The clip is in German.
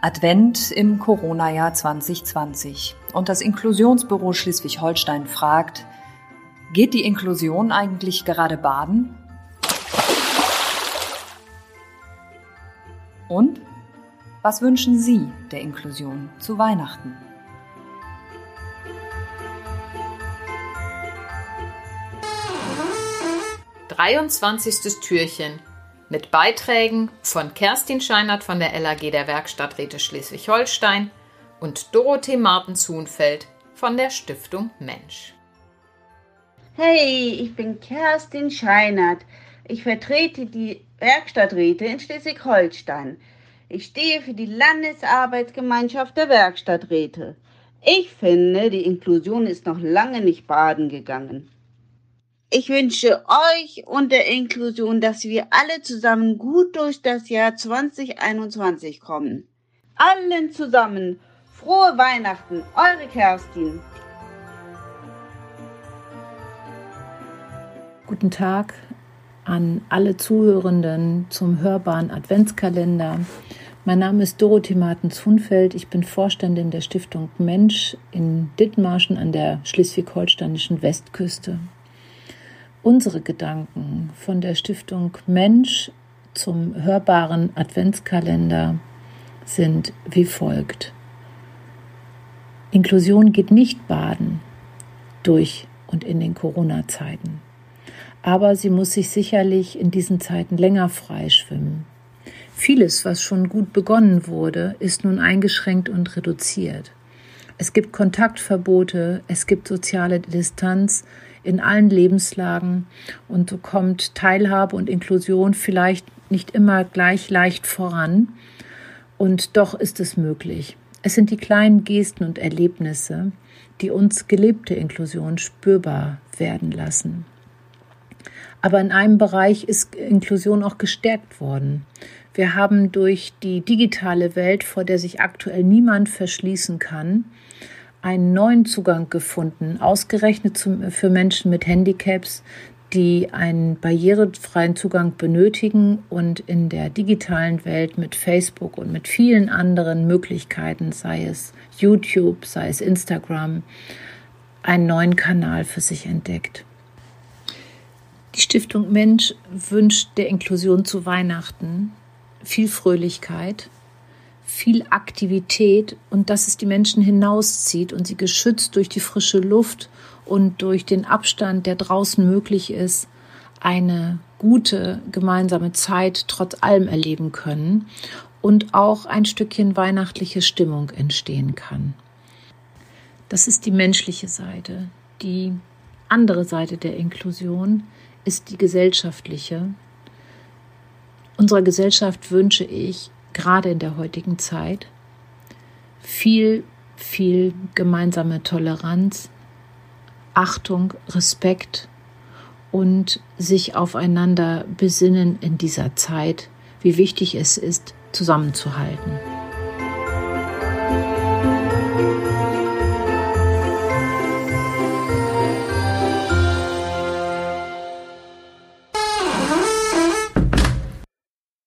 Advent im Corona-Jahr 2020. Und das Inklusionsbüro Schleswig-Holstein fragt, geht die Inklusion eigentlich gerade baden? Und was wünschen Sie der Inklusion zu Weihnachten? »23. Türchen« mit Beiträgen von Kerstin Scheinert von der LAG der Werkstatträte Schleswig-Holstein und Dorothee Martens-Huhnfeld von der Stiftung Mensch. Hey, ich bin Kerstin Scheinert. Ich vertrete die Werkstatträte in Schleswig-Holstein. Ich stehe für die Landesarbeitsgemeinschaft der Werkstatträte. Ich finde, die Inklusion ist noch lange nicht baden gegangen. Ich wünsche euch und der Inklusion, dass wir alle zusammen gut durch das Jahr 2021 kommen. Allen zusammen frohe Weihnachten, eure Kerstin. Guten Tag an alle Zuhörenden zum hörbaren Adventskalender. Mein Name ist Dorothee Martens-Huhnfeld. Ich bin Vorständin der Stiftung Mensch in Dithmarschen an der schleswig-holsteinischen Westküste. Unsere Gedanken von der Stiftung Mensch zum hörbaren Adventskalender sind wie folgt. Inklusion geht nicht baden durch und in den Corona-Zeiten. Aber sie muss sich sicherlich in diesen Zeiten länger freischwimmen. Vieles, was schon gut begonnen wurde, ist nun eingeschränkt und reduziert. Es gibt Kontaktverbote, es gibt soziale Distanz in allen Lebenslagen und so kommt Teilhabe und Inklusion vielleicht nicht immer gleich leicht voran und doch ist es möglich. Es sind die kleinen Gesten und Erlebnisse, die uns gelebte Inklusion spürbar werden lassen. Aber in einem Bereich ist Inklusion auch gestärkt worden. Wir haben durch die digitale Welt, vor der sich aktuell niemand verschließen kann, einen neuen Zugang gefunden, ausgerechnet für Menschen mit Handicaps, die einen barrierefreien Zugang benötigen und in der digitalen Welt mit Facebook und mit vielen anderen Möglichkeiten, sei es YouTube, sei es Instagram, einen neuen Kanal für sich entdeckt. Die Stiftung Mensch wünscht der Inklusion zu Weihnachten viel Fröhlichkeit, viel Aktivität und dass es die Menschen hinauszieht und sie geschützt durch die frische Luft und durch den Abstand, der draußen möglich ist, eine gute gemeinsame Zeit trotz allem erleben können und auch ein Stückchen weihnachtliche Stimmung entstehen kann. Das ist die menschliche Seite. Die andere Seite der Inklusion ist die gesellschaftliche. Unserer Gesellschaft wünsche ich, gerade in der heutigen Zeit, viel gemeinsame Toleranz, Achtung, Respekt und sich aufeinander besinnen in dieser Zeit, wie wichtig es ist, zusammenzuhalten.